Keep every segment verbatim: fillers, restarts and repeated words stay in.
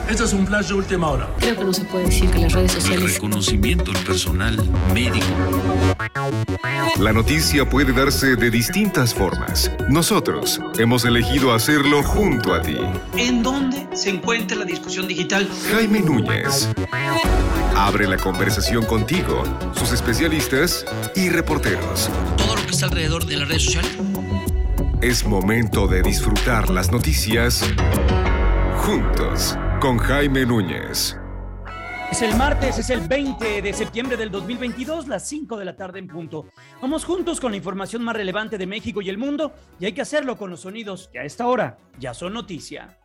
Este es un flash de última hora. Creo que no se puede decir que las redes sociales... El reconocimiento al personal médico. La noticia puede darse de distintas formas. Nosotros hemos elegido hacerlo junto a ti. ¿En dónde se encuentra la discusión digital? Jaime Núñez abre la conversación contigo, sus especialistas y reporteros. Todo lo que está alrededor de las redes sociales. Es momento de disfrutar las noticias juntos con Jaime Núñez. Es el martes, es el veinte de septiembre del dos mil veintidós, las cinco de la tarde en punto. Vamos juntos con la información más relevante de México y el mundo, y hay que hacerlo con los sonidos que a esta hora ya son noticia.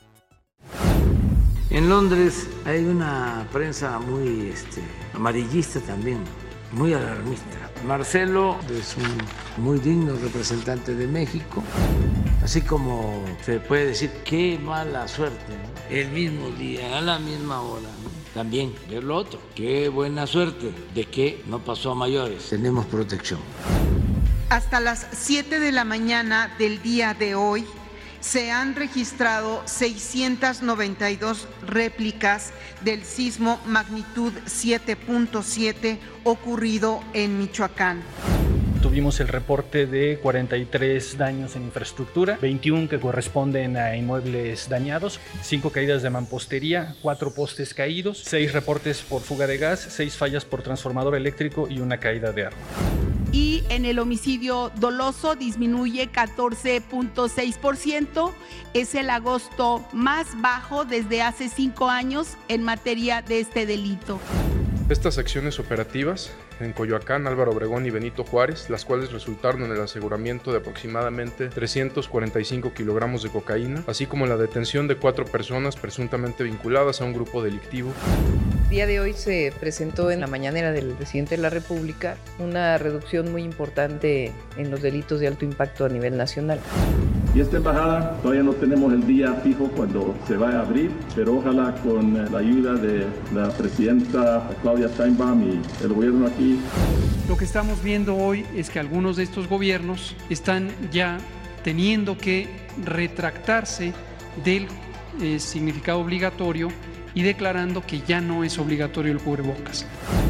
En Londres hay una prensa muy este, amarillista también, muy alarmista. Marcelo es un muy digno representante de México, así como se puede decir qué mala suerte, ¿no? El mismo día, a la misma hora, ¿no? También ver lo otro, qué buena suerte de que no pasó a mayores, tenemos protección. Hasta las siete de la mañana del día de hoy se han registrado seiscientas noventa y dos réplicas del sismo magnitud siete punto siete ocurrido en Michoacán. Tuvimos el reporte de cuarenta y tres daños en infraestructura, veintiuno que corresponden a inmuebles dañados, cinco caídas de mampostería, cuatro postes caídos, seis reportes por fuga de gas, seis fallas por transformador eléctrico y una caída de árbol. Y en el homicidio doloso disminuye catorce punto seis por ciento. Es el agosto más bajo desde hace cinco años en materia de este delito. Estas acciones operativas en Coyoacán, Álvaro Obregón y Benito Juárez, las cuales resultaron en el aseguramiento de aproximadamente trescientos cuarenta y cinco kilogramos de cocaína, así como la detención de cuatro personas presuntamente vinculadas a un grupo delictivo. El día de hoy se presentó en la mañanera del presidente de la República una reducción muy importante en los delitos de alto impacto a nivel nacional. Y esta embajada todavía no tenemos el día fijo cuando se va a abrir, pero ojalá con la ayuda de la presidenta Claudia Sheinbaum y el gobierno aquí. Lo que estamos viendo hoy es que algunos de estos gobiernos están ya teniendo que retractarse del eh, significado obligatorio y declarando que ya no es obligatorio el cubrebocas.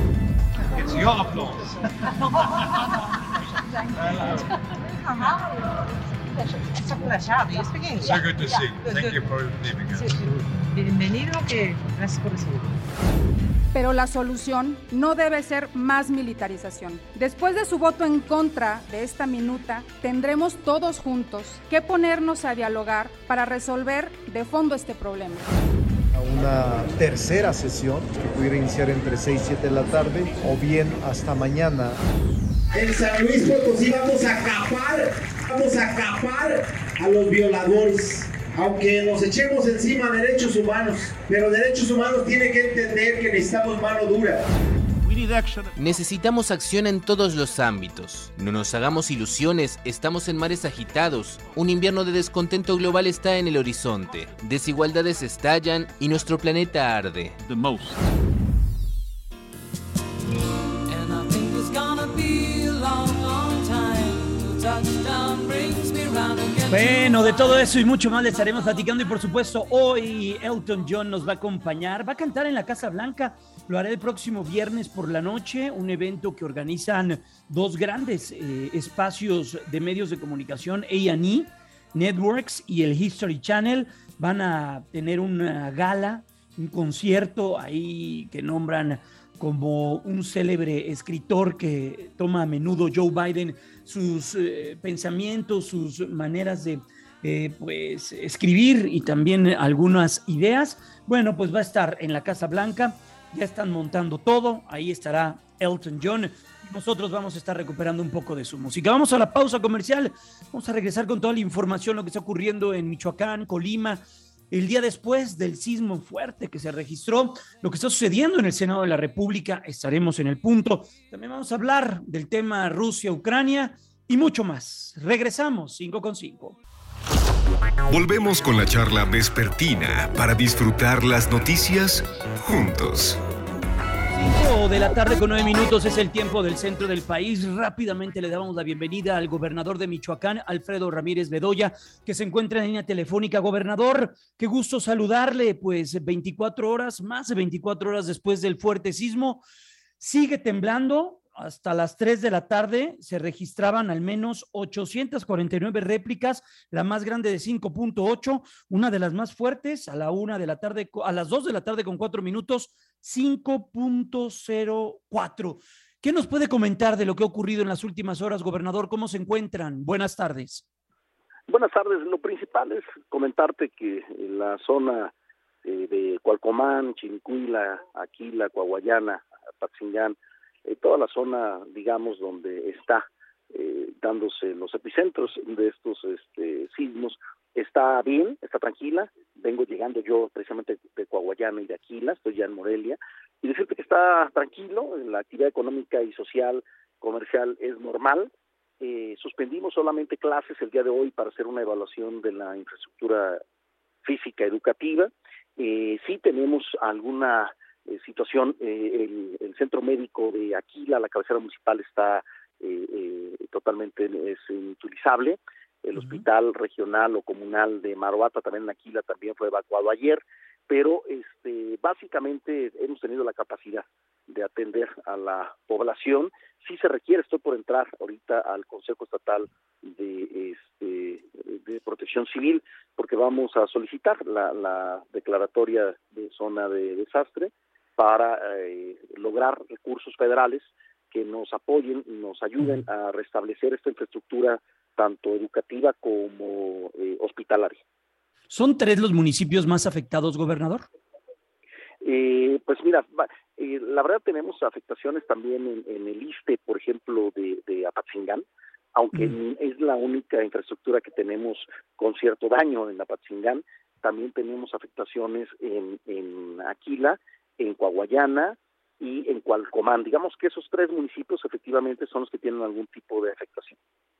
So good to see you. Thank you for leaving us. Bienvenido, que gracias por recibirme. Pero la solución no debe ser más militarización. Después de su voto en contra de esta minuta, tendremos todos juntos que ponernos a dialogar para resolver de fondo este problema. A una tercera sesión que pudiera iniciar entre seis y siete de la tarde o bien hasta mañana. En San Luis Potosí vamos a capar, vamos a capar a los violadores. Aunque nos echemos encima derechos humanos, pero derechos humanos tienen que entender que necesitamos mano dura. Necesitamos acción en todos los ámbitos. No nos hagamos ilusiones, estamos en mares agitados. Un invierno de descontento global está en el horizonte. Desigualdades estallan y nuestro planeta arde. The most. Bueno, de todo eso y mucho más le estaremos platicando y por supuesto hoy Elton John nos va a acompañar, va a cantar en la Casa Blanca, lo hará el próximo viernes por la noche, un evento que organizan dos grandes eh, espacios de medios de comunicación, A and E Networks y el History Channel, van a tener una gala, un concierto ahí que nombran como un célebre escritor que toma a menudo Joe Biden sus eh, pensamientos, sus maneras de eh, pues, escribir y también algunas ideas. Bueno, pues va a estar en la Casa Blanca, ya están montando todo, ahí estará Elton John. Nosotros vamos a estar recuperando un poco de su música. Vamos a la pausa comercial, vamos a regresar con toda la información, lo que está ocurriendo en Michoacán, Colima, el día después del sismo fuerte que se registró, lo que está sucediendo en el Senado de la República, estaremos en el punto. También vamos a hablar del tema Rusia-Ucrania y mucho más. Regresamos, cinco con cinco. Volvemos con la charla vespertina para disfrutar las noticias juntos. cinco Cuatro de la tarde con nueve minutos es el tiempo del centro del país. Rápidamente le damos la bienvenida al gobernador de Michoacán, Alfredo Ramírez Bedoya, que se encuentra en línea telefónica. Gobernador, qué gusto saludarle, pues veinticuatro horas, más de veinticuatro horas después del fuerte sismo, sigue temblando. Hasta las tres de la tarde se registraban al menos ochocientas cuarenta y nueve réplicas, la más grande de cinco punto ocho, una de las más fuertes a la una de la tarde, a las dos de la tarde con cuatro minutos, cinco punto cero cuatro. ¿Qué nos puede comentar de lo que ha ocurrido en las últimas horas, gobernador? ¿Cómo se encuentran? Buenas tardes. Buenas tardes. Lo principal es comentarte que en la zona eh, de Cualcomán, Chincuila, Aquila, Coahuayana, Apatzingán, Eh, toda la zona, digamos, donde está eh, dándose los epicentros de estos este, sismos, está bien, está tranquila. Vengo llegando yo precisamente de Coahuayana y de Aquila, estoy ya en Morelia, y decirte que está tranquilo, la actividad económica y social, comercial es normal. Eh, suspendimos solamente clases el día de hoy para hacer una evaluación de la infraestructura física educativa. Eh, sí tenemos alguna Eh, situación, eh, el, el centro médico de Aquila, la cabecera municipal, está eh, eh, totalmente es inutilizable. El uh-huh. hospital regional o comunal de Maruata, también en Aquila, también fue evacuado ayer, pero este básicamente hemos tenido la capacidad de atender a la población. Sí se requiere, estoy por entrar ahorita al Consejo Estatal de este de Protección Civil, porque vamos a solicitar la, la declaratoria de zona de desastre para eh, lograr recursos federales que nos apoyen, nos ayuden a restablecer esta infraestructura tanto educativa como eh, hospitalaria. ¿Son tres los municipios más afectados, gobernador? Eh, pues mira, eh, la verdad tenemos afectaciones también en, en el ISSSTE, por ejemplo, de, de Apatzingán, aunque mm. es la única infraestructura que tenemos con cierto daño en Apatzingán. También tenemos afectaciones en, en Aquila, en Coahuayana y en Cualcomán. Digamos que esos tres municipios efectivamente son los que tienen algún tipo de afectación.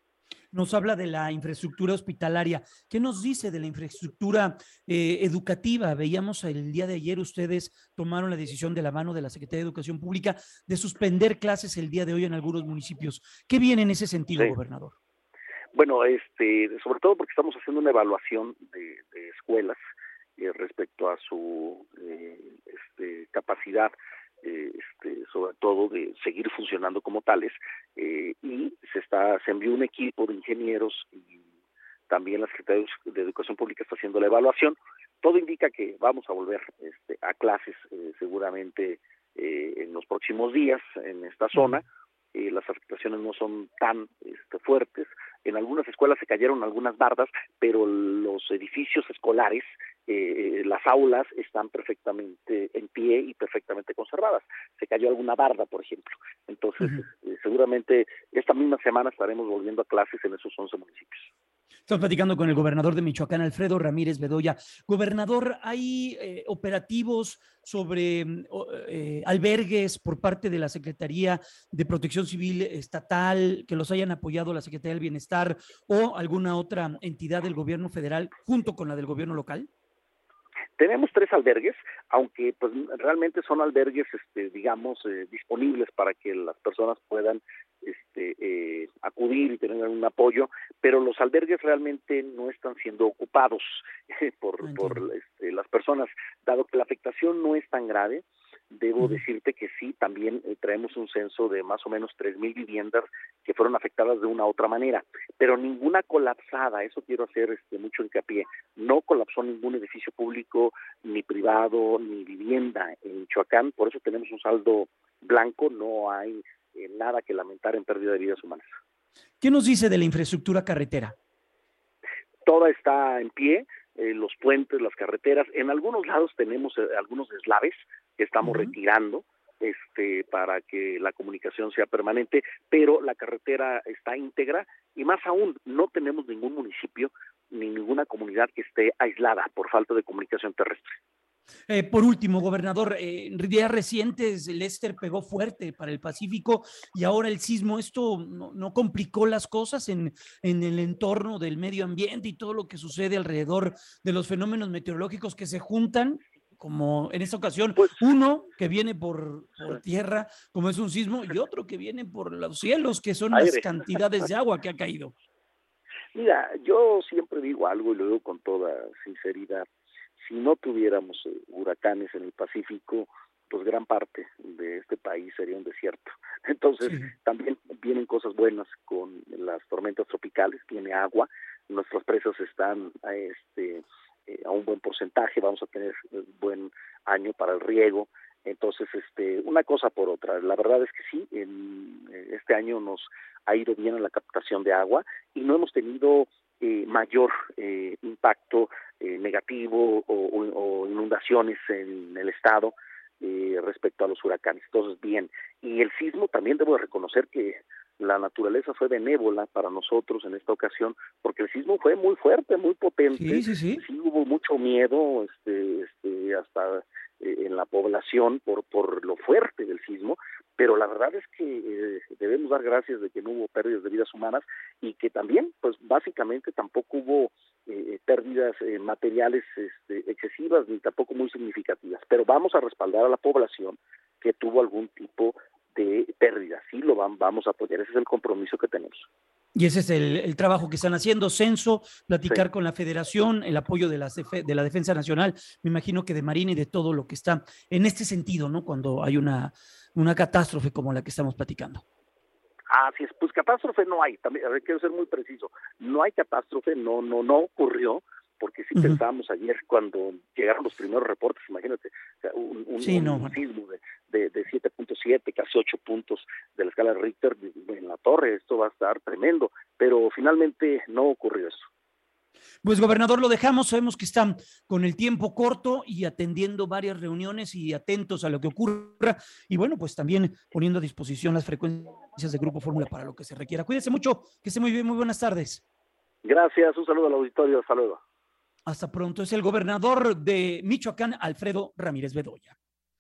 Nos habla de la infraestructura hospitalaria. ¿Qué nos dice de la infraestructura eh, educativa? Veíamos el día de ayer ustedes tomaron la decisión de la mano de la Secretaría de Educación Pública de suspender clases el día de hoy en algunos municipios. ¿Qué viene en ese sentido, sí. gobernador? Bueno, este, sobre todo porque estamos haciendo una evaluación de, de escuelas eh, respecto a su eh, este, capacidad, eh, este, sobre todo de seguir funcionando como tales, eh, y se está se envió un equipo de ingenieros y también la Secretaría de Educación Pública está haciendo la evaluación. Todo indica que vamos a volver este, a clases eh, seguramente eh, en los próximos días en esta zona. Eh, las afectaciones no son tan este, fuertes. En algunas escuelas se cayeron algunas bardas, pero los edificios escolares, eh, las aulas están perfectamente en pie y perfectamente conservadas. Se cayó alguna barda, por ejemplo. Entonces, uh-huh. eh, seguramente esta misma semana estaremos volviendo a clases en esos once municipios. Estamos platicando con el gobernador de Michoacán, Alfredo Ramírez Bedoya. Gobernador, ¿hay eh, operativos sobre eh, albergues por parte de la Secretaría de Protección Civil Estatal que los hayan apoyado la Secretaría del Bienestar o alguna otra entidad del gobierno federal junto con la del gobierno local? Tenemos tres albergues, aunque pues realmente son albergues, este, digamos, eh, disponibles para que las personas puedan este, eh, acudir y tener un apoyo, pero los albergues realmente no están siendo ocupados eh, por, por este, las personas, dado que la afectación no es tan grave. Debo decirte que sí, también eh, traemos un censo de más o menos tres mil viviendas que fueron afectadas de una u otra manera, pero ninguna colapsada, eso quiero hacer este, mucho hincapié, no colapsó ningún edificio público, ni privado, ni vivienda en Michoacán, por eso tenemos un saldo blanco, no hay eh, nada que lamentar en pérdida de vidas humanas. ¿Qué nos dice de la infraestructura carretera? Toda está en pie, eh, los puentes, las carreteras, en algunos lados tenemos eh, algunos deslaves que estamos uh-huh. retirando este para que la comunicación sea permanente, pero la carretera está íntegra y más aún no tenemos ningún municipio ni ninguna comunidad que esté aislada por falta de comunicación terrestre. Eh, por último, gobernador, eh, en días recientes Lester pegó fuerte para el Pacífico y ahora el sismo. ¿Esto no, no complicó las cosas en, en el entorno del medio ambiente y todo lo que sucede alrededor de los fenómenos meteorológicos que se juntan como en esta ocasión, pues, uno que viene por, por tierra, como es un sismo, y otro que viene por los cielos, que son aire. Las cantidades de agua que ha caído. Mira, yo siempre digo algo y lo digo con toda sinceridad. Si no tuviéramos eh, huracanes en el Pacífico, pues gran parte de este país sería un desierto. Entonces, sí. También vienen cosas buenas con las tormentas tropicales, tiene agua, nuestras presas están a, este, eh, a un buen porcentaje, vamos a tener un buen año para el riego. Entonces, este, una cosa por otra. La verdad es que sí, en, este año nos ha ido bien en la captación de agua y no hemos tenido eh, mayor eh, impacto eh, negativo o, o, o inundaciones en el estado eh, respecto a los huracanes. Entonces, bien. Y el sismo también debo de reconocer que la naturaleza fue benévola para nosotros en esta ocasión, porque el sismo fue muy fuerte, muy potente. Sí, sí, sí. Sí hubo mucho miedo, este, este, hasta eh, en la población por por lo fuerte del sismo, pero la verdad es que eh, debemos dar gracias de que no hubo pérdidas de vidas humanas y que también, pues básicamente tampoco hubo eh, pérdidas eh, materiales este, excesivas ni tampoco muy significativas. Pero vamos a respaldar a la población que tuvo algún tipo de pérdida, sí lo van, vamos a apoyar, ese es el compromiso que tenemos. Y ese es el, el trabajo que están haciendo, censo, platicar sí. con la federación, el apoyo de la, de la Defensa Nacional, me imagino que de Marina y de todo lo que está en este sentido, ¿no? Cuando hay una, una catástrofe como la que estamos platicando. Así es, pues catástrofe no hay, también quiero ser muy preciso, no hay catástrofe, no, no, no ocurrió, porque sí uh-huh. pensábamos ayer cuando llegaron los primeros reportes, imagínate, o sea, un, un, sí, un no, sismo de, de, de siete punto siete, casi ocho puntos de la escala de Richter en la torre, esto va a estar tremendo, pero finalmente no ocurrió eso. Pues gobernador, lo dejamos, sabemos que están con el tiempo corto y atendiendo varias reuniones y atentos a lo que ocurra y bueno, pues también poniendo a disposición las frecuencias de Grupo Fórmula para lo que se requiera. Cuídese mucho, que esté muy bien, muy buenas tardes. Gracias, un saludo al auditorio, hasta luego. Hasta pronto. Es el gobernador de Michoacán, Alfredo Ramírez Bedoya.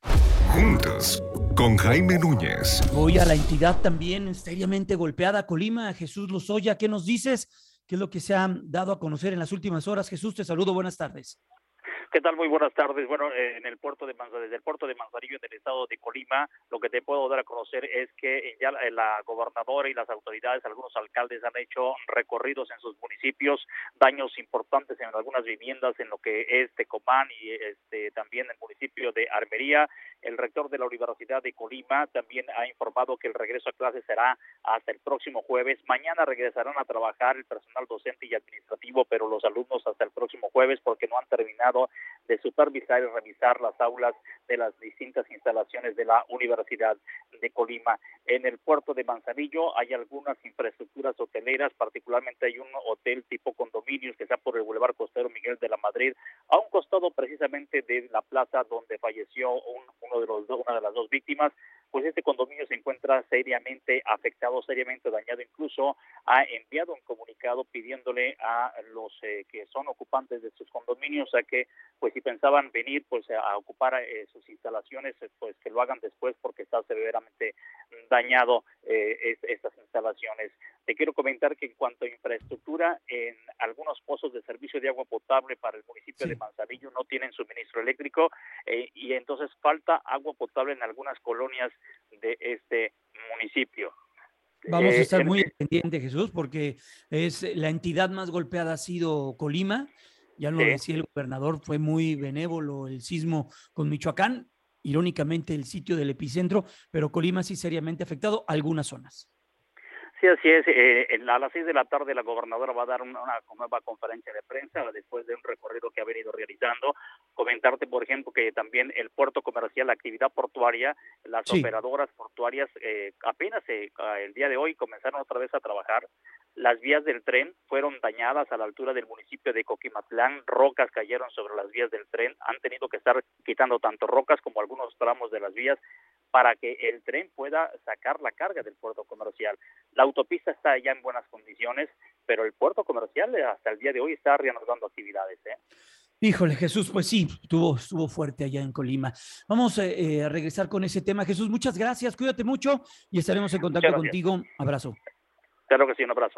Juntos, con Jaime Núñez. Hoy a la entidad también seriamente golpeada, Colima. Jesús Lozoya, ¿qué nos dices? ¿Qué es lo que se ha dado a conocer en las últimas horas? Jesús, te saludo, buenas tardes. ¿Qué tal? Muy buenas tardes. Bueno, eh, en el puerto de Manzanillo, desde el puerto de Manzanillo en el estado de Colima, lo que te puedo dar a conocer es que ya la, la gobernadora y las autoridades, algunos alcaldes han hecho recorridos en sus municipios, daños importantes en algunas viviendas en lo que es Tecomán y este también el municipio de Armería. El rector de la Universidad de Colima también ha informado que el regreso a clases será hasta el próximo jueves. Mañana regresarán a trabajar el personal docente y administrativo, pero los alumnos hasta el próximo jueves porque no han terminado de supervisar y revisar las aulas de las distintas instalaciones de la Universidad de Colima. En el puerto de Manzanillo hay algunas infraestructuras hoteleras, particularmente hay un hotel tipo condominios que está por el Boulevard Costero Miguel de la Madrid, a un costado precisamente de la plaza donde falleció un, uno de los una de las dos víctimas. Pues este condominio se encuentra seriamente afectado, seriamente dañado. Incluso ha enviado un comunicado pidiéndole a los eh, que son ocupantes de sus condominios a que, pues si pensaban venir pues a ocupar eh, sus instalaciones, pues que lo hagan después porque está severamente dañado eh, es, estas instalaciones. Te quiero comentar que en cuanto a infraestructura, en algunos pozos de servicio de agua potable para el municipio sí. de Manzanillo no tienen suministro eléctrico eh, y entonces falta agua potable en algunas colonias de este municipio. Vamos a estar muy pendientes, Jesús, porque es la entidad más golpeada ha sido Colima. Ya lo sí. decía el gobernador, fue muy benévolo el sismo con Michoacán, irónicamente el sitio del epicentro, pero Colima sí seriamente afectado, algunas zonas. Sí, así es. Eh, a las seis de la tarde la gobernadora va a dar una, una nueva conferencia de prensa después de un recorrido que ha venido realizando. Comentarte, por ejemplo, que también el puerto comercial, la actividad portuaria, las sí. operadoras portuarias eh, apenas eh, el día de hoy comenzaron otra vez a trabajar. Las vías del tren fueron dañadas a la altura del municipio de Coquimatlán, rocas cayeron sobre las vías del tren, han tenido que estar quitando tanto rocas como algunos tramos de las vías para que el tren pueda sacar la carga del puerto comercial. La autopista está ya en buenas condiciones, pero el puerto comercial hasta el día de hoy está reanudando actividades, ¿eh? Híjole, Jesús, pues sí, estuvo, estuvo fuerte allá en Colima. Vamos eh, a regresar con ese tema. Jesús, muchas gracias, cuídate mucho y estaremos en contacto contigo. Abrazo. Claro que sí, un abrazo.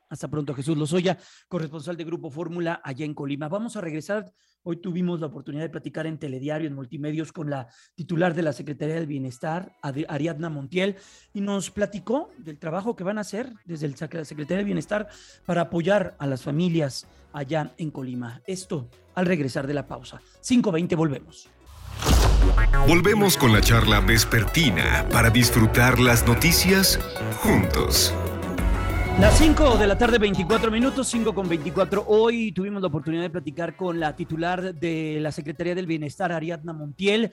Hasta pronto, Jesús Lozoya, corresponsal de Grupo Fórmula allá en Colima. Vamos a regresar. Hoy tuvimos la oportunidad de platicar en Telediario, en Multimedios, con la titular de la Secretaría del Bienestar, Ariadna Montiel, y nos platicó del trabajo que van a hacer desde la Secretaría del Bienestar para apoyar a las familias allá en Colima. Esto al regresar de la pausa. cinco veinte, volvemos. Volvemos con la charla vespertina para disfrutar las noticias juntos. Las cinco de la tarde, veinticuatro minutos, cinco con veinticuatro. Hoy tuvimos la oportunidad de platicar con la titular de la Secretaría del Bienestar, Ariadna Montiel,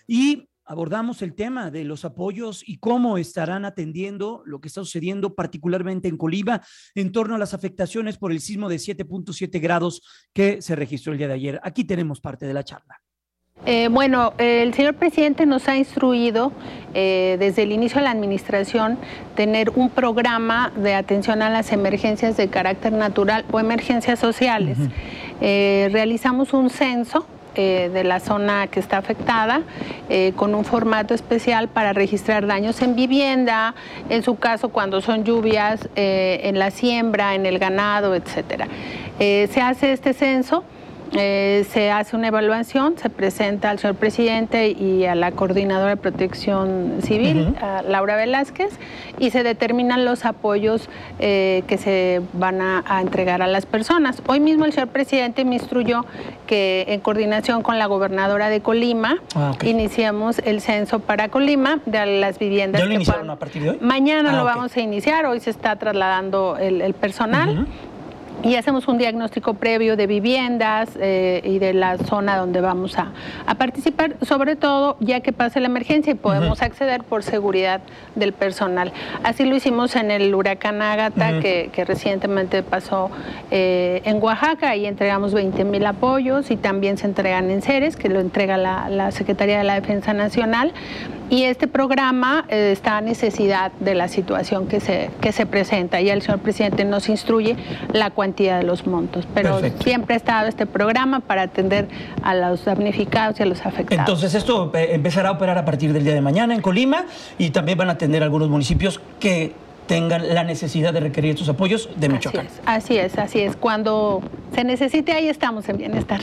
y abordamos el tema de los apoyos y cómo estarán atendiendo lo que está sucediendo particularmente en Colima en torno a las afectaciones por el sismo de siete punto siete grados que se registró el día de ayer. Aquí tenemos parte de la charla. Eh, bueno, eh, el señor presidente nos ha instruido eh, desde el inicio de la administración tener un programa de atención a las emergencias de carácter natural o emergencias sociales. Uh-huh. eh, realizamos un censo eh, de la zona que está afectada eh, con un formato especial para registrar daños en vivienda, en su caso cuando son lluvias, eh, en la siembra, en el ganado, etcétera. Eh, se hace este censo. Eh, se hace una evaluación, se presenta al señor presidente y a la coordinadora de protección civil, uh-huh. a Laura Velázquez, y se determinan los apoyos eh, que se van a, a entregar a las personas. Hoy mismo el señor presidente me instruyó que en coordinación con la gobernadora de Colima, ah, okay. iniciamos el censo para Colima de las viviendas. ¿Ya lo que iniciaron puedan... a partir de hoy? Mañana ah, lo okay. vamos a iniciar, hoy se está trasladando el, el personal. Uh-huh. Y hacemos un diagnóstico previo de viviendas eh, y de la zona donde vamos a, a participar, sobre todo ya que pase la emergencia y podemos uh-huh. acceder por seguridad del personal. Así lo hicimos en el huracán Ágata, uh-huh. que, que recientemente pasó eh, en Oaxaca, y entregamos veinte mil apoyos, y también se entregan en Ceres, que lo entrega la, la Secretaría de la Defensa Nacional. Y este programa eh, está a necesidad de la situación que se, que se presenta, y el señor presidente nos instruye la cantidad de los montos, pero Perfecto. Siempre ha estado este programa para atender a los damnificados y a los afectados. Entonces esto empezará a operar a partir del día de mañana en Colima, y también van a atender algunos municipios que tengan la necesidad de requerir estos apoyos de Michoacán. Así es, así es, así es. Cuando se necesite, ahí estamos en Bienestar.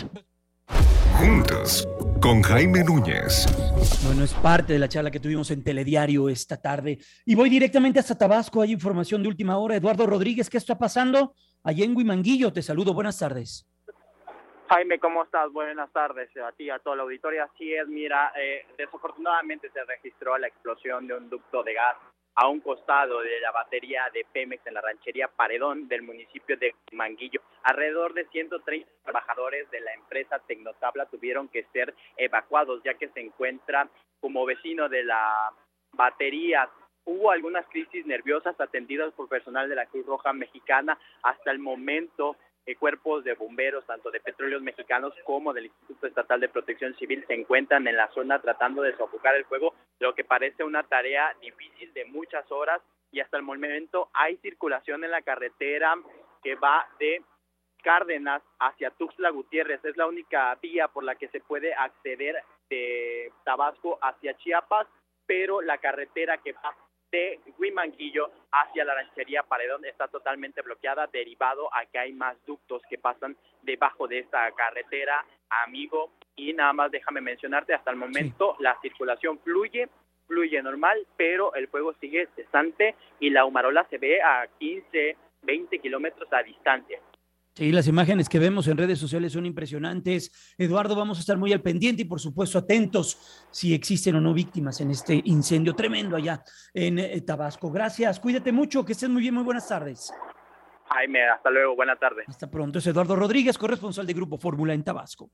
Juntos, con Jaime Núñez. Bueno, es parte de la charla que tuvimos en Telediario esta tarde. Y voy directamente hasta Tabasco. Hay información de última hora. Eduardo Rodríguez, ¿qué está pasando? Allá en Huimanguillo, te saludo. Buenas tardes. Jaime, ¿cómo estás? Buenas tardes a ti, a toda la auditoría. Así es, mira, eh, desafortunadamente se registró la explosión de un ducto de gas a un costado de la batería de Pemex en la ranchería Paredón del municipio de Manguillo. Alrededor de ciento treinta trabajadores de la empresa Tecnotabla tuvieron que ser evacuados, ya que se encuentra como vecino de la batería. Hubo algunas crisis nerviosas atendidas por personal de la Cruz Roja Mexicana. Hasta el momento, eh, cuerpos de bomberos, tanto de Petróleos Mexicanos como del Instituto Estatal de Protección Civil, se encuentran en la zona tratando de sofocar el fuego, lo que parece una tarea difícil de muchas horas, y hasta el momento hay circulación en la carretera que va de Cárdenas hacia Tuxtla Gutiérrez. Es la única vía por la que se puede acceder de Tabasco hacia Chiapas, pero la carretera que va de Huimanguillo hacia la ranchería Paredón está totalmente bloqueada, derivado a que hay más ductos que pasan debajo de esta carretera, amigo. Y nada más déjame mencionarte, hasta el momento sí. la circulación fluye, fluye normal, pero el fuego sigue cesante y la humarola se ve a quince, veinte kilómetros a distancia. Sí, las imágenes que vemos en redes sociales son impresionantes. Eduardo, vamos a estar muy al pendiente y por supuesto atentos si existen o no víctimas en este incendio tremendo allá en eh, Tabasco. Gracias, cuídate mucho, que estés muy bien, muy buenas tardes. Jaime, hasta luego, buena tarde. Hasta pronto, es Eduardo Rodríguez, corresponsal de Grupo Fórmula en Tabasco.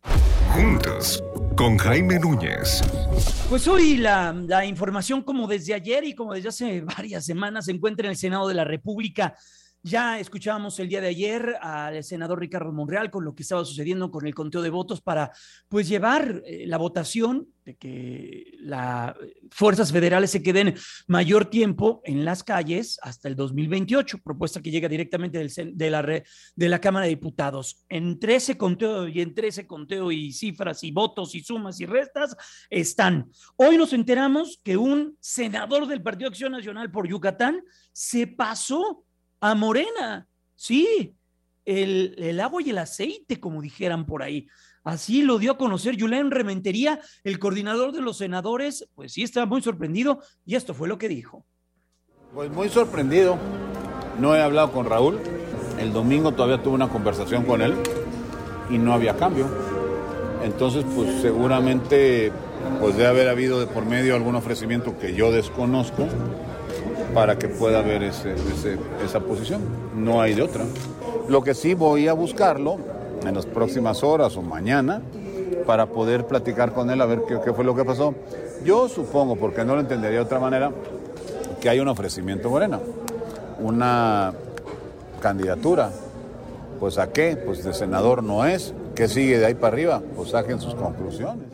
Juntos, con Jaime Núñez. Pues hoy la, la información, como desde ayer y como desde hace varias semanas, se encuentra en el Senado de la República. Ya escuchábamos el día de ayer al senador Ricardo Monreal con lo que estaba sucediendo con el conteo de votos para pues llevar eh, la votación de que las fuerzas federales se queden mayor tiempo en las calles hasta el dos mil veintiocho, propuesta que llega directamente del, de, la, de la Cámara de Diputados. Entre ese conteo y entre ese conteo y cifras y votos y sumas y restas están. Hoy nos enteramos que un senador del Partido Acción Nacional por Yucatán se pasó a Morena Sí, el, el agua y el aceite, como dijeran por ahí. Así lo dio a conocer Julen Rementería, el coordinador de los senadores, pues sí estaba muy sorprendido y esto fue lo que dijo. Pues muy sorprendido, no he hablado con Raúl, el domingo todavía tuve una conversación con él y no había cambio. Entonces, pues seguramente pues debe haber habido de por medio algún ofrecimiento que yo desconozco para que pueda haber ese, ese, esa posición. No hay de otra. Lo que sí voy a buscarlo en las próximas horas o mañana para poder platicar con él a ver qué, qué fue lo que pasó. Yo supongo, porque no lo entendería de otra manera, que hay un ofrecimiento Morena, una candidatura. Pues ¿a qué? Pues de senador no es. ¿Qué sigue de ahí para arriba? Pues saquen sus conclusiones.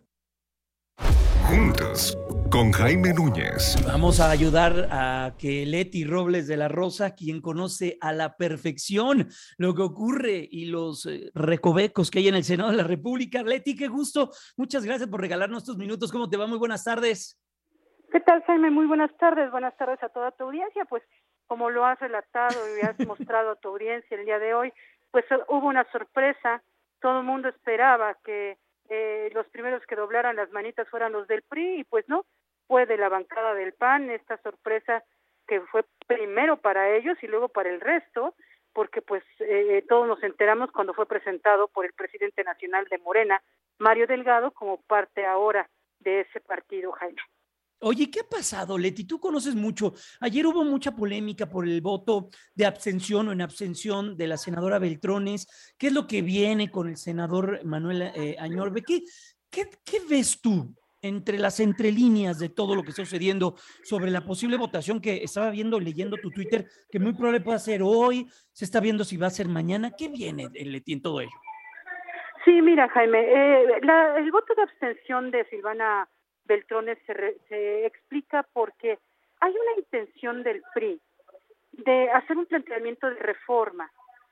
Juntos, con Jaime Núñez. Vamos a ayudar a que Leti Robles de la Rosa, quien conoce a la perfección lo que ocurre y los eh, recovecos que hay en el Senado de la República. Leti, qué gusto. Muchas gracias por regalarnos estos minutos. ¿Cómo te va? Muy buenas tardes. ¿Qué tal, Jaime? Muy buenas tardes. Buenas tardes a toda tu audiencia. Pues como lo has relatado y has mostrado a tu audiencia el día de hoy, pues hubo una sorpresa. Todo el mundo esperaba que eh, los primeros que doblaran las manitas fueran los del P R I y pues no, fue de la bancada del P A N esta sorpresa que fue primero para ellos y luego para el resto, porque pues eh, todos nos enteramos cuando fue presentado por el presidente nacional de Morena, Mario Delgado, como parte ahora de ese partido, Jaime. Oye, ¿qué ha pasado, Leti? Tú conoces mucho. Ayer hubo mucha polémica por el voto de abstención o en abstención de la senadora Beltrones. ¿Qué es lo que viene con el senador Manuel eh, Añorbe? ¿Qué, qué, ¿Qué ves tú entre las entrelíneas de todo lo que está sucediendo sobre la posible votación que estaba viendo, leyendo tu Twitter, que muy probable pueda ser hoy, se está viendo si va a ser mañana? ¿Qué viene, Leti, en todo ello? Sí, mira, Jaime, eh, la, el voto de abstención de Silvana Beltrones se, re, se explica porque hay una intención del P R I de hacer un planteamiento de reforma.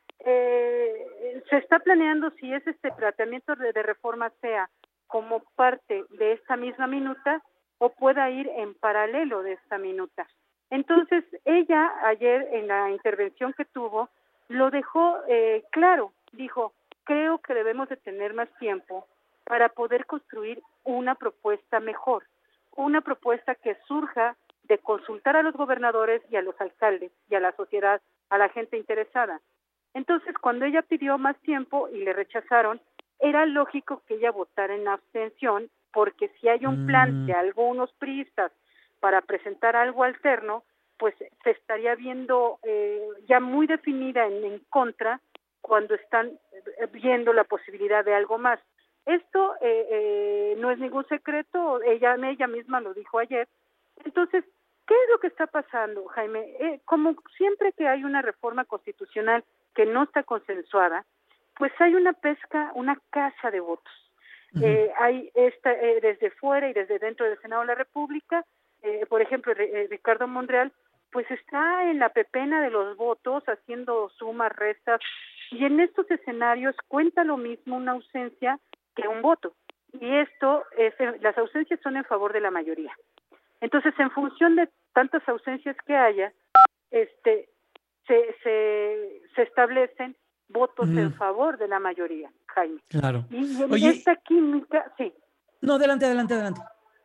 Eh, se está planeando si es este planteamiento de, de reforma sea como parte de esta misma minuta o pueda ir en paralelo de esta minuta. Entonces, ella ayer en la intervención que tuvo lo dejó eh, claro, dijo, creo que debemos de tener más tiempo para poder construir una propuesta mejor, una propuesta que surja de consultar a los gobernadores y a los alcaldes y a la sociedad, a la gente interesada. Entonces, cuando ella pidió más tiempo y le rechazaron, era lógico que ella votara en abstención, porque si hay un plan de algunos priistas para presentar algo alterno, pues se estaría viendo eh, ya muy definida en, en contra cuando están viendo la posibilidad de algo más. Esto eh, eh, no es ningún secreto, ella, ella misma lo dijo ayer. Entonces, ¿qué es lo que está pasando, Jaime? Eh, como siempre que hay una reforma constitucional que no está consensuada, pues hay una pesca, una caza de votos. Uh-huh. Eh, hay esta eh, desde fuera y desde dentro del Senado de la República, eh, por ejemplo, eh, Ricardo Monreal, pues está en la pepena de los votos, haciendo sumas, restas, y en estos escenarios cuenta lo mismo una ausencia que un voto, y esto es, las ausencias son en favor de la mayoría. Entonces, en función de tantas ausencias que haya, este se se, se establecen votos mm. en favor de la mayoría, Jaime. Claro. Y en Oye, esta química, sí. No, adelante, adelante, adelante.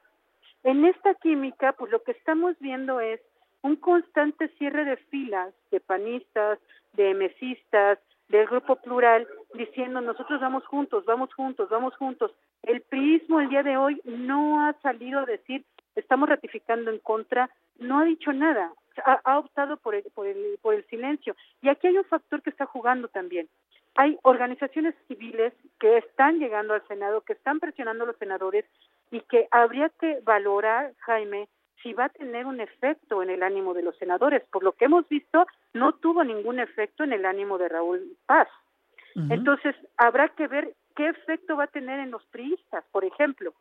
En esta química, pues lo que estamos viendo es un constante cierre de filas de panistas, de emesistas, del Grupo Plural, diciendo nosotros vamos juntos, vamos juntos, vamos juntos. El priismo el día de hoy no ha salido a decir estamos ratificando en contra, no ha dicho nada, ha, ha optado por el, por, el, por el silencio. Y aquí hay un factor que está jugando también. Hay organizaciones civiles que están llegando al Senado, que están presionando a los senadores y que habría que valorar, Jaime, si va a tener un efecto en el ánimo de los senadores. Por lo que hemos visto, no tuvo ningún efecto en el ánimo de Raúl Paz. Uh-huh. Entonces, habrá que ver qué efecto va a tener en los priistas. Por ejemplo,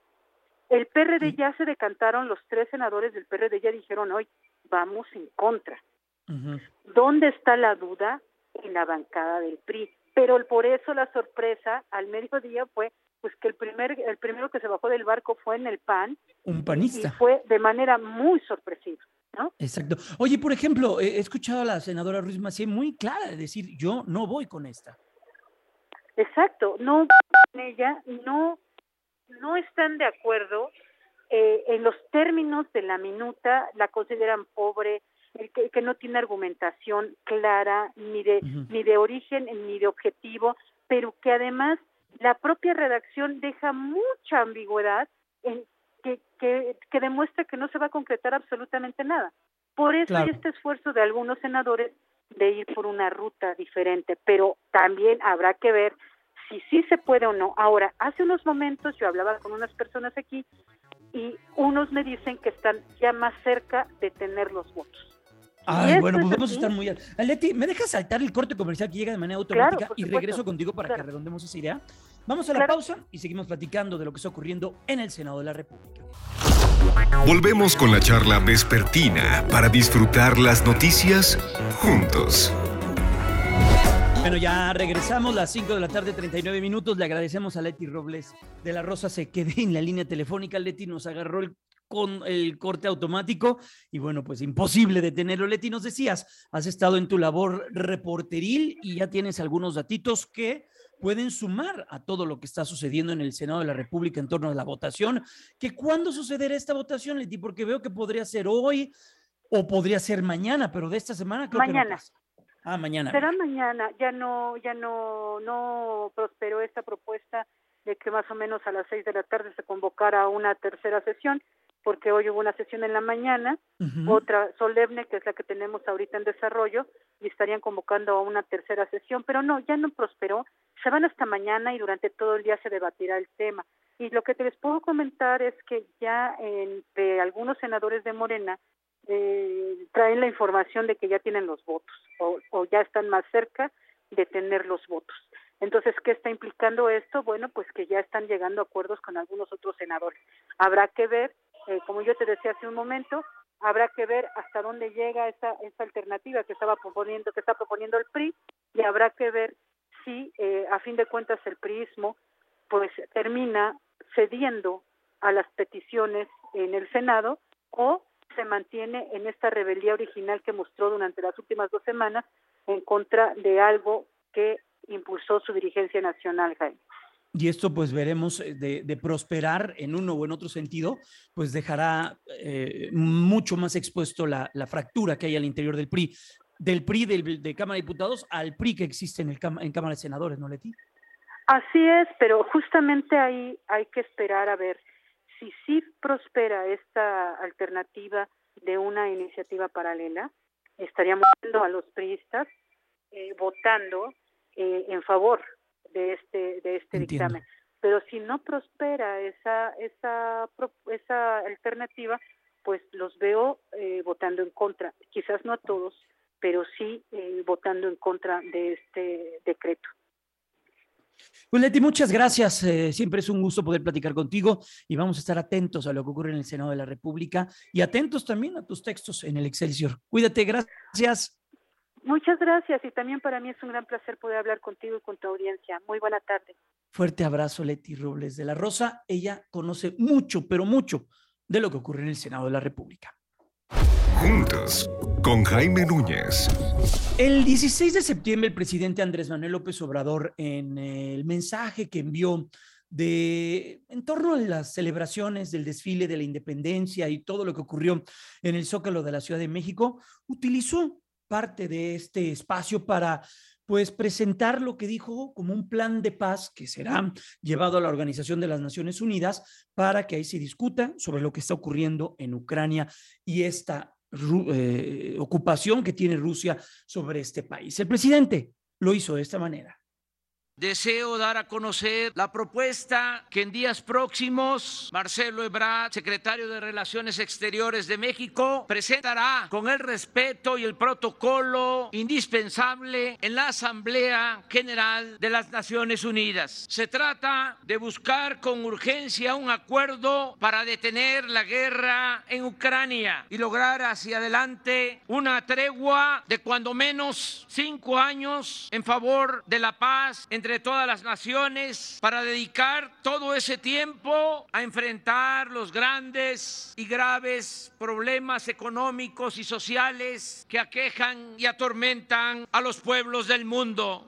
el P R D uh-huh. ya se decantaron, los tres senadores del P R D ya dijeron hoy, vamos en contra. Uh-huh. ¿Dónde está la duda? En la bancada del P R I. Pero por eso la sorpresa al mediodía fue pues que el primer el primero que se bajó del barco fue en el P A N. Un panista. Y fue de manera muy sorpresiva. ¿no? Exacto. Oye, por ejemplo, he escuchado a la senadora Ruiz Massieu muy clara de decir, yo no voy con esta. Exacto, no con ella, no, no están de acuerdo eh, en los términos de la minuta, la consideran pobre, el que, que no tiene argumentación clara, ni de, uh-huh. ni de origen, ni de objetivo, pero que además la propia redacción deja mucha ambigüedad en que, que, que demuestra que no se va a concretar absolutamente nada. Por eso claro. hay este esfuerzo de algunos senadores de ir por una ruta diferente, pero también habrá que ver si sí se puede o no. Ahora, hace unos momentos yo hablaba con unas personas aquí y unos me dicen que están ya más cerca de tener los votos. Ay, bueno, pues vamos a estar muy... Leti, ¿me dejas saltar el corte comercial que llega de manera automática claro, y regreso contigo para claro. que redondemos esa idea? Vamos a la claro. pausa y seguimos platicando de lo que está ocurriendo en el Senado de la República. Volvemos con la charla vespertina para disfrutar las noticias juntos. Bueno, ya regresamos, las cinco de la tarde, treinta y nueve minutos. Le agradecemos a Leti Robles de la Rosa, se quede en la línea telefónica. Leti nos agarró el con el corte automático y bueno, pues imposible detenerlo. Leti, nos decías, has estado en tu labor reporteril y ya tienes algunos datitos que pueden sumar a todo lo que está sucediendo en el Senado de la República en torno a la votación. ¿Que cuándo sucederá esta votación, Leti? Porque veo que podría ser hoy o podría ser mañana, pero de esta semana creo mañana. que no pasa. Ah, mañana. Será mañana, ya no, ya no, no prosperó esta propuesta de que más o menos a las seis de la tarde se convocara una tercera sesión, porque hoy hubo una sesión en la mañana, uh-huh. otra solemne, que es la que tenemos ahorita en desarrollo, y estarían convocando a una tercera sesión, pero no, ya no prosperó, se van hasta mañana y durante todo el día se debatirá el tema. Y lo que te les puedo comentar es que ya entre algunos senadores de Morena eh, traen la información de que ya tienen los votos, o, o ya están más cerca de tener los votos. Entonces, ¿qué está implicando esto? Bueno, pues que ya están llegando a acuerdos con algunos otros senadores. Habrá que ver, eh, como yo te decía hace un momento, habrá que ver hasta dónde llega esa, esa alternativa que estaba proponiendo, que está proponiendo el P R I, y habrá que ver si, eh, a fin de cuentas, el priismo pues termina cediendo a las peticiones en el Senado o se mantiene en esta rebeldía original que mostró durante las últimas dos semanas en contra de algo que impulsó su dirigencia nacional, Jaime. Y esto pues veremos de, de prosperar en uno o en otro sentido, pues dejará eh, mucho más expuesto la, la fractura que hay al interior del P R I, del P R I del, de Cámara de Diputados al P R I que existe en, el, en Cámara de Senadores, ¿no, Leti? Así es, pero justamente ahí hay que esperar a ver si sí prospera esta alternativa de una iniciativa paralela. Estaríamos viendo a los priistas eh, votando eh, en favor de este de este Entiendo. dictamen, pero si no prospera esa esa esa alternativa, pues los veo eh, votando en contra, quizás no a todos, pero sí eh, votando en contra de este decreto. Pues Leti, muchas gracias, eh, siempre es un gusto poder platicar contigo y vamos a estar atentos a lo que ocurre en el Senado de la República y atentos también a tus textos en el Excelsior. Cuídate, gracias. Muchas gracias y también para mí es un gran placer poder hablar contigo y con tu audiencia. Muy buena tarde. Fuerte abrazo, Leti Robles de la Rosa. Ella conoce mucho, pero mucho de lo que ocurre en el Senado de la República. Juntos, con Jaime Núñez. El dieciséis de septiembre, el presidente Andrés Manuel López Obrador, en el mensaje que envió de, en torno a las celebraciones del desfile de la independencia y todo lo que ocurrió en el Zócalo de la Ciudad de México, utilizó parte de este espacio para pues presentar lo que dijo como un plan de paz que será llevado a la Organización de las Naciones Unidas para que ahí se discuta sobre lo que está ocurriendo en Ucrania y esta eh, ocupación que tiene Rusia sobre este país. El presidente lo hizo de esta manera. Deseo dar a conocer la propuesta que en días próximos Marcelo Ebrard, secretario de Relaciones Exteriores de México, presentará con el respeto y el protocolo indispensable en la Asamblea General de las Naciones Unidas. Se trata de buscar con urgencia un acuerdo para detener la guerra en Ucrania y lograr hacia adelante una tregua de cuando menos cinco años en favor de la paz entre entre todas las naciones para dedicar todo ese tiempo a enfrentar los grandes y graves problemas económicos y sociales que aquejan y atormentan a los pueblos del mundo.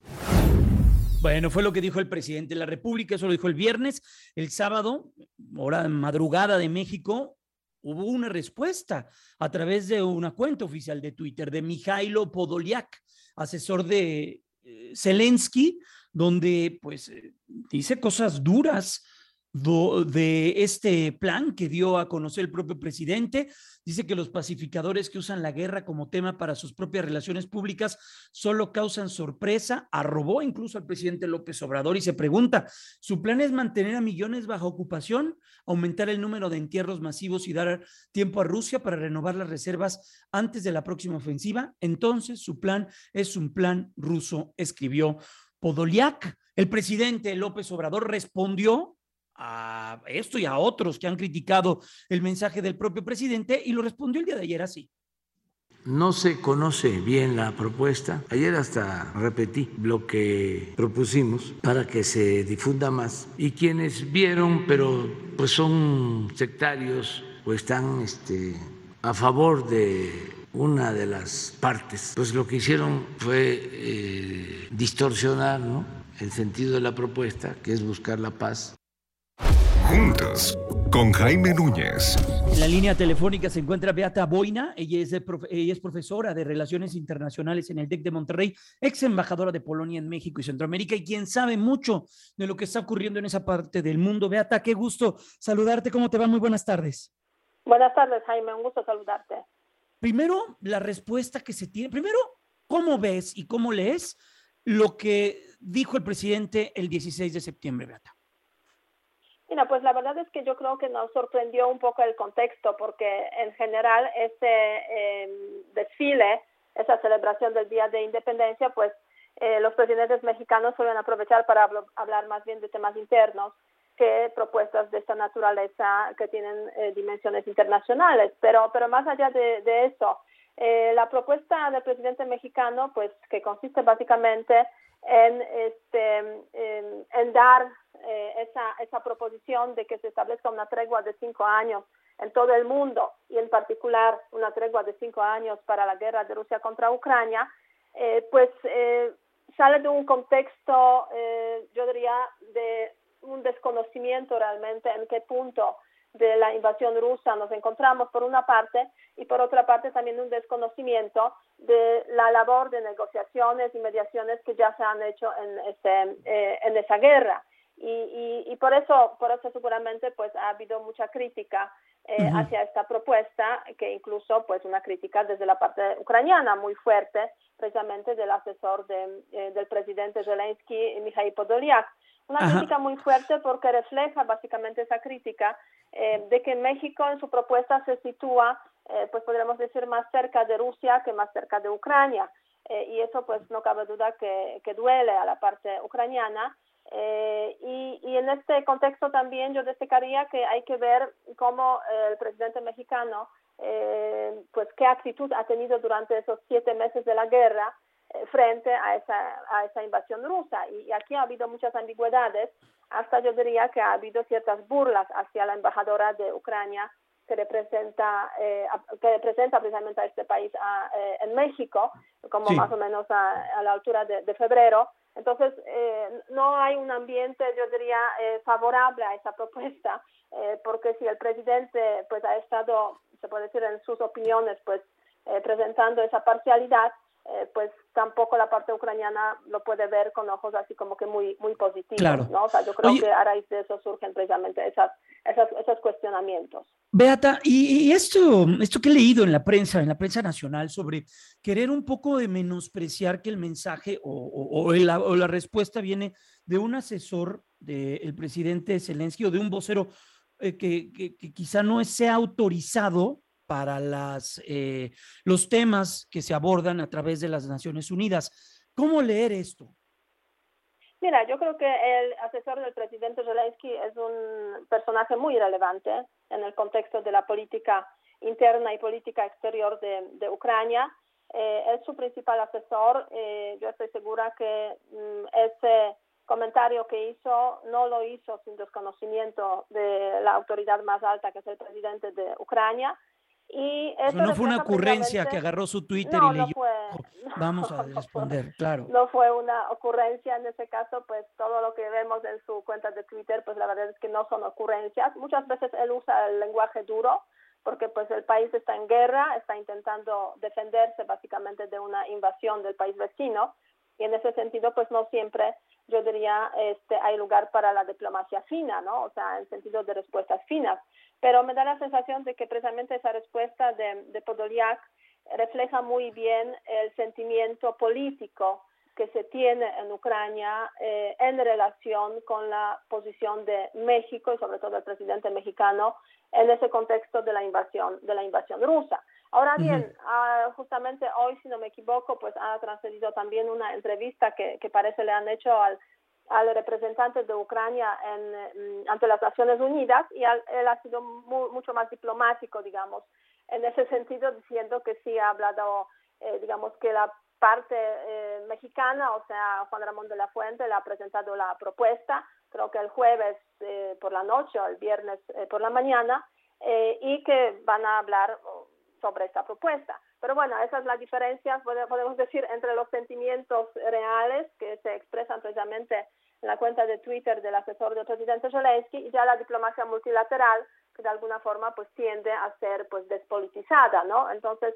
Bueno, fue lo que dijo el presidente de la República, eso lo dijo el viernes. El sábado, hora de madrugada de México, hubo una respuesta a través de una cuenta oficial de Twitter de Mijailo Podolyak, asesor de eh, Zelensky, donde pues eh, dice cosas duras do, de este plan que dio a conocer el propio presidente. Dice que los pacificadores que usan la guerra como tema para sus propias relaciones públicas solo causan sorpresa. Arrobó incluso al presidente López Obrador y se pregunta, ¿su plan es mantener a millones bajo ocupación, aumentar el número de entierros masivos y dar tiempo a Rusia para renovar las reservas antes de la próxima ofensiva? Entonces su plan es un plan ruso, escribió Podolyak. El presidente López Obrador respondió a esto y a otros que han criticado el mensaje del propio presidente y lo respondió el día de ayer así. No se conoce bien la propuesta. Ayer hasta repetí lo que propusimos para que se difunda más. Y quienes vieron, pero pues son sectarios o están este, a favor de una de las partes, pues lo que hicieron fue eh, distorsionar, ¿no?, el sentido de la propuesta, que es buscar la paz. Juntos, con Jaime Núñez. En la línea telefónica se encuentra Beata Boina. Ella es, de profe, ella es profesora de Relaciones Internacionales en el TEC de Monterrey, ex embajadora de Polonia en México y Centroamérica, y quien sabe mucho de lo que está ocurriendo en esa parte del mundo. Beata, qué gusto saludarte. ¿Cómo te va? Muy buenas tardes. Buenas tardes, Jaime. Un gusto saludarte. Primero, la respuesta que se tiene. Primero, ¿cómo ves y cómo lees lo que dijo el presidente el dieciséis de septiembre, Beata? Mira, pues la verdad es que yo creo que nos sorprendió un poco el contexto, porque en general ese eh, desfile, esa celebración del Día de Independencia, pues eh, los presidentes mexicanos suelen aprovechar para hablar más bien de temas internos que propuestas de esta naturaleza que tienen eh, dimensiones internacionales. Pero, pero más allá de, de eso, eh, la propuesta del presidente mexicano, pues que consiste básicamente en, este, en, en dar eh, esa, esa proposición de que se establezca una tregua de cinco años en todo el mundo y en particular una tregua de cinco años para la guerra de Rusia contra Ucrania, eh, pues eh, sale de un contexto, eh, yo diría, de un desconocimiento realmente en qué punto de la invasión rusa nos encontramos por una parte, y por otra parte también un desconocimiento de la labor de negociaciones y mediaciones que ya se han hecho en ese eh, en esa guerra, y, y, y por eso por eso seguramente pues ha habido mucha crítica eh, uh-huh. hacia esta propuesta, que incluso pues una crítica desde la parte ucraniana muy fuerte, precisamente del asesor de, eh, del presidente Zelensky, Mijailo Podolyak. Una Ajá. crítica muy fuerte porque refleja básicamente esa crítica eh, de que México en su propuesta se sitúa, eh, pues podríamos decir, más cerca de Rusia que más cerca de Ucrania. Eh, y eso pues no cabe duda que, que duele a la parte ucraniana. Eh, y, y en este contexto también yo destacaría que hay que ver cómo eh, el presidente mexicano, eh, pues qué actitud ha tenido durante esos siete meses de la guerra, frente a esa a esa invasión rusa, y aquí ha habido muchas ambigüedades, hasta yo diría que ha habido ciertas burlas hacia la embajadora de Ucrania que representa eh, que representa precisamente a este país a, eh, en México, como sí. más o menos a, a la altura de, de febrero. Entonces eh, no hay un ambiente, yo diría, eh, favorable a esa propuesta, eh, porque si el presidente pues ha estado, se puede decir, en sus opiniones pues eh, presentando esa parcialidad, Eh, pues tampoco la parte ucraniana lo puede ver con ojos así como que muy muy positivos, claro. ¿no? O sea, yo creo Oye, que a raíz de eso surgen precisamente esas, esas, esos cuestionamientos. Beata, y, y esto, esto que he leído en la prensa, en la prensa nacional, sobre querer un poco de menospreciar que el mensaje o, o, o, la, o la respuesta viene de un asesor del presidente Zelensky o de un vocero eh, que, que, que quizá no sea autorizado para las, eh, los temas que se abordan a través de las Naciones Unidas. ¿Cómo leer esto? Mira, yo creo que el asesor del presidente Zelensky es un personaje muy relevante en el contexto de la política interna y política exterior de, de Ucrania. eh, es su principal asesor. Eh, yo estoy segura que mm, ese comentario que hizo no lo hizo sin desconocimiento de la autoridad más alta, que es el presidente de Ucrania. Y eso o sea, no fue una refleja ocurrencia precisamente- que agarró su Twitter No, y no leyó. fue, Vamos a responder, claro. no fue una ocurrencia en ese caso, pues todo lo que vemos en su cuenta de Twitter, pues la verdad es que no son ocurrencias. Muchas veces él usa el lenguaje duro, porque pues el país está en guerra, está intentando defenderse básicamente de una invasión del país vecino, y en ese sentido pues no siempre, yo diría, este hay lugar para la diplomacia fina, ¿no? O sea, en sentido de respuestas finas. Pero me da la sensación de que precisamente esa respuesta de, de Podolyak refleja muy bien el sentimiento político que se tiene en Ucrania eh, en relación con la posición de México y sobre todo el presidente mexicano en ese contexto de la invasión de la invasión rusa. Ahora bien, uh, justamente hoy, si no me equivoco, pues ha transcurrido también una entrevista que, que parece le han hecho al al representante de Ucrania en, ante las Naciones Unidas, y al, él ha sido mu, mucho más diplomático, digamos, en ese sentido, diciendo que sí ha hablado, eh, digamos, que la parte eh, mexicana, o sea, Juan Ramón de la Fuente, le ha presentado la propuesta, creo que el jueves eh, por la noche o el viernes eh, por la mañana, eh, y que van a hablar sobre esta propuesta. Pero bueno, esa es la diferencia, podemos decir, entre los sentimientos reales que se expresan precisamente en la cuenta de Twitter del asesor del presidente Zelensky y ya la diplomacia multilateral, que de alguna forma pues tiende a ser pues despolitizada, ¿no? Entonces,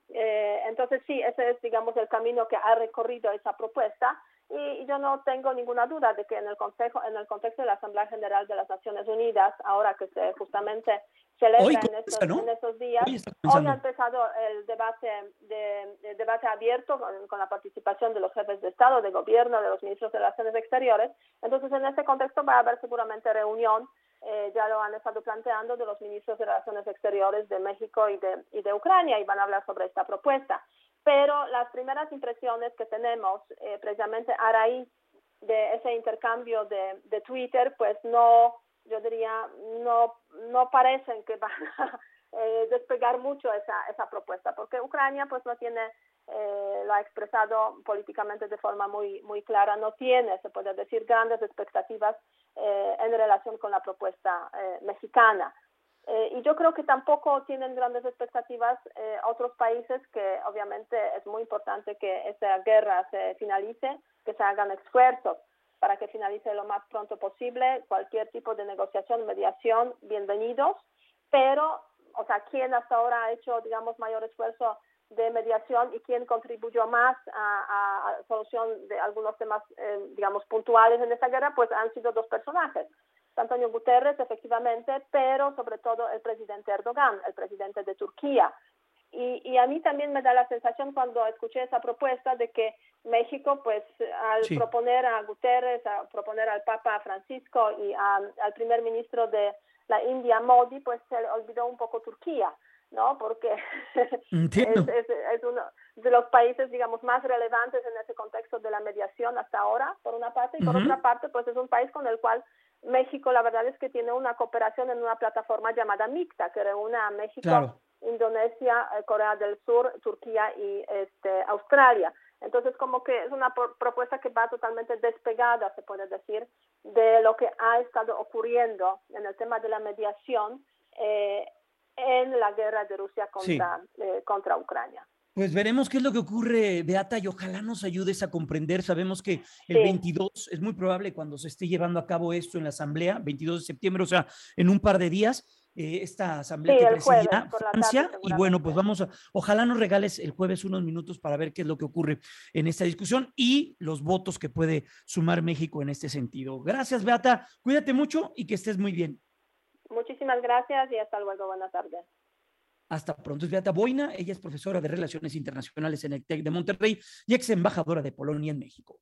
eh, entonces sí, ese es, digamos, el camino que ha recorrido esa propuesta, y, y yo no tengo ninguna duda de que en el consejo, en el contexto de la Asamblea General de las Naciones Unidas, ahora que se justamente celebra Hoy en, comienza, estos, ¿no? en estos días, Hoy está hoy comenzando. ha empezado el debate de, el debate abierto con, con la participación de los jefes de Estado, de Gobierno, de los ministros de Relaciones Exteriores. Entonces, en este contexto va a haber seguramente reunión, eh, ya lo han estado planteando, de los ministros de Relaciones Exteriores de México y de, y de Ucrania, y van a hablar sobre esta propuesta. Pero las primeras impresiones que tenemos, eh, precisamente a raíz de ese intercambio de, de Twitter, pues no, yo diría, no, no parecen que van a eh, despegar mucho esa, esa propuesta, porque Ucrania pues no tiene, eh, lo ha expresado políticamente de forma muy, muy clara, no tiene, se puede decir, grandes expectativas eh, en relación con la propuesta eh, mexicana. Eh, y yo creo que tampoco tienen grandes expectativas eh, otros países, que obviamente es muy importante que esa guerra se finalice, que se hagan esfuerzos para que finalice lo más pronto posible. Cualquier tipo de negociación, mediación, bienvenidos, pero, o sea, ¿quién hasta ahora ha hecho, digamos, mayor esfuerzo de mediación y quién contribuyó más a, a, a solución de algunos temas, eh, digamos, puntuales en esta guerra? Pues han sido dos personajes. Antonio Guterres, efectivamente, pero sobre todo el presidente Erdogan, el presidente de Turquía. Y, y a mí también me da la sensación, cuando escuché esa propuesta, de que México, pues al Sí. proponer a Guterres, a proponer al Papa Francisco y a, al primer ministro de la India, Modi, pues se le olvidó un poco Turquía, ¿no? Porque Entiendo. es, es, es uno de los países, digamos, más relevantes en ese contexto de la mediación hasta ahora, por una parte, y por Ujú. otra parte, pues es un país con el cual México, la verdad es que tiene una cooperación en una plataforma llamada MICTA, que reúne a México, Claro. Indonesia, eh, Corea del Sur, Turquía y este, Australia. Entonces, como que es una pro- propuesta que va totalmente despegada, se puede decir, de lo que ha estado ocurriendo en el tema de la mediación eh, en la guerra de Rusia contra, eh, contra Ucrania. Pues veremos qué es lo que ocurre, Beata, y ojalá nos ayudes a comprender. Sabemos que el Sí. veintidós es muy probable, cuando se esté llevando a cabo esto en la Asamblea, veintidós de septiembre, o sea, en un par de días, eh, esta Asamblea Sí, que el jueves, presidirá por la Francia. tarde, Y bueno, pues vamos a, ojalá nos regales el jueves unos minutos para ver qué es lo que ocurre en esta discusión y los votos que puede sumar México en este sentido. Gracias, Beata. Cuídate mucho y que estés muy bien. Muchísimas gracias y hasta luego. Buenas tardes. Hasta pronto. Es Beata Boina, ella es profesora de Relaciones Internacionales en el TEC de Monterrey y ex embajadora de Polonia en México.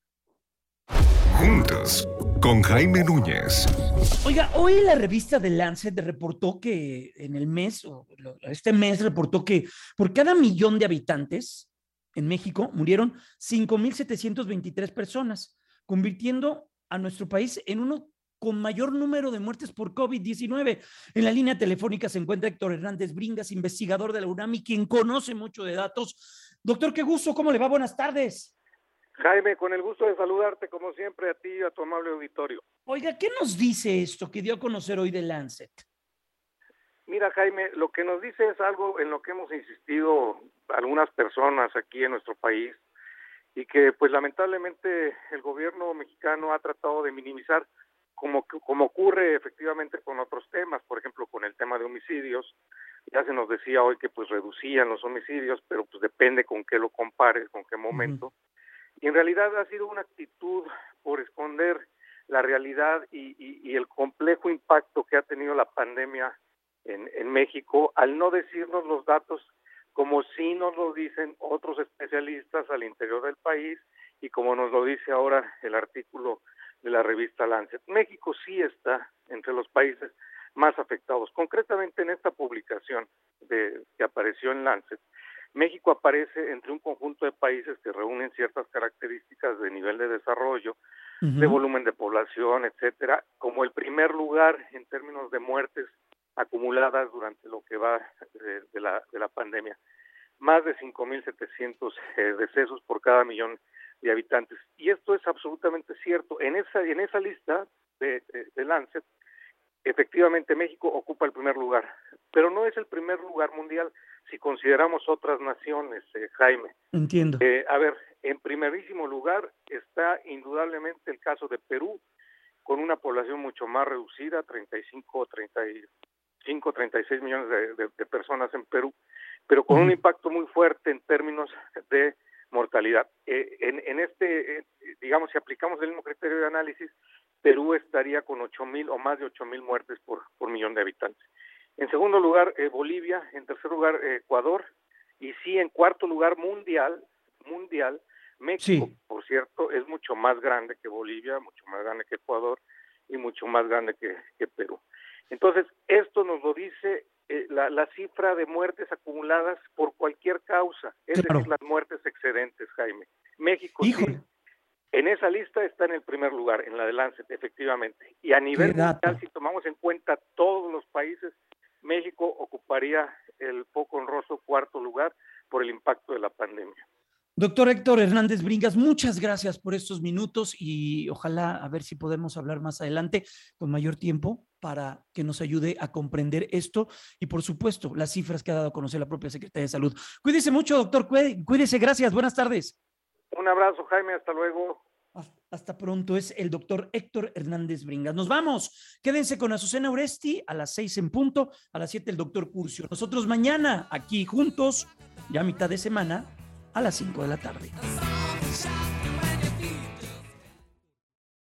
Juntos, con Jaime Núñez. Oiga, hoy la revista The Lancet reportó que en el mes, o este mes reportó que por cada millón de habitantes en México murieron cinco mil setecientas veintitrés personas, convirtiendo a nuestro país en uno con mayor número de muertes por COVID diecinueve. En la línea telefónica se encuentra Héctor Hernández Bringas, investigador de la UNAM y quien conoce mucho de datos. Doctor, qué gusto, ¿cómo le va? Buenas tardes. Jaime, con el gusto de saludarte, como siempre, a ti y a tu amable auditorio. Oiga, ¿qué nos dice esto que dio a conocer hoy de Lancet? Mira, Jaime, lo que nos dice es algo en lo que hemos insistido algunas personas aquí en nuestro país y que, pues, lamentablemente el gobierno mexicano ha tratado de minimizar, como, como ocurre efectivamente con otros temas, por ejemplo, con el tema de homicidios. Ya se nos decía hoy que, pues, reducían los homicidios, pero, pues, depende con qué lo compares, con qué momento. Uh-huh. Y en realidad ha sido una actitud por esconder la realidad y, y, y el complejo impacto que ha tenido la pandemia en, en México, al no decirnos los datos como sí nos lo dicen otros especialistas al interior del país y como nos lo dice ahora el artículo de la revista Lancet. México sí está entre los países más afectados. Concretamente en esta publicación de, que apareció en Lancet, México aparece entre un conjunto de países que reúnen ciertas características de nivel de desarrollo, uh-huh. de volumen de población, etcétera, como el primer lugar en términos de muertes acumuladas durante lo que va de, de, la, de la pandemia. Más de cinco mil setecientos eh, decesos por cada millón de habitantes. Y esto es absolutamente cierto. En esa, en esa lista de, de, de Lancet, efectivamente México ocupa el primer lugar, pero no es el primer lugar mundial si consideramos otras naciones, eh, Jaime. Entiendo. Eh, a ver, en primerísimo lugar está indudablemente el caso de Perú, con una población mucho más reducida, treinta y cinco, treinta y cinco, treinta y seis millones de, de, de personas en Perú, pero con uh-huh. un impacto muy fuerte en términos de mortalidad. Eh, en, en este, eh, digamos, si aplicamos el mismo criterio de análisis, Perú estaría con ocho mil o más de ocho mil muertes por, por millón de habitantes. En segundo lugar, eh, Bolivia. En tercer lugar, eh, Ecuador. Y sí, en cuarto lugar, mundial, mundial, México, sí. por cierto, es mucho más grande que Bolivia, mucho más grande que Ecuador y mucho más grande que, que Perú. Entonces, esto nos lo dice eh, la, la cifra de muertes acumuladas por cualquier causa, es claro. decir, las muertes excedentes, Jaime. México, sí, en esa lista está en el primer lugar, en la de Lancet, efectivamente. Y a nivel mundial, si tomamos en cuenta todos los países, México ocuparía el poco honroso cuarto lugar por el impacto de la pandemia. Doctor Héctor Hernández Bringas, muchas gracias por estos minutos y ojalá a ver si podemos hablar más adelante con mayor tiempo para que nos ayude a comprender esto y, por supuesto, las cifras que ha dado a conocer la propia Secretaría de Salud. Cuídese mucho, doctor. Cuídese. Gracias. Buenas tardes. Un abrazo, Jaime. Hasta luego. Hasta pronto. Es el doctor Héctor Hernández Bringas. Nos vamos. Quédense con Azucena Oresti a las seis en punto, a las siete el doctor Curcio. Nosotros mañana aquí juntos, ya a mitad de semana, a las cinco de la tarde.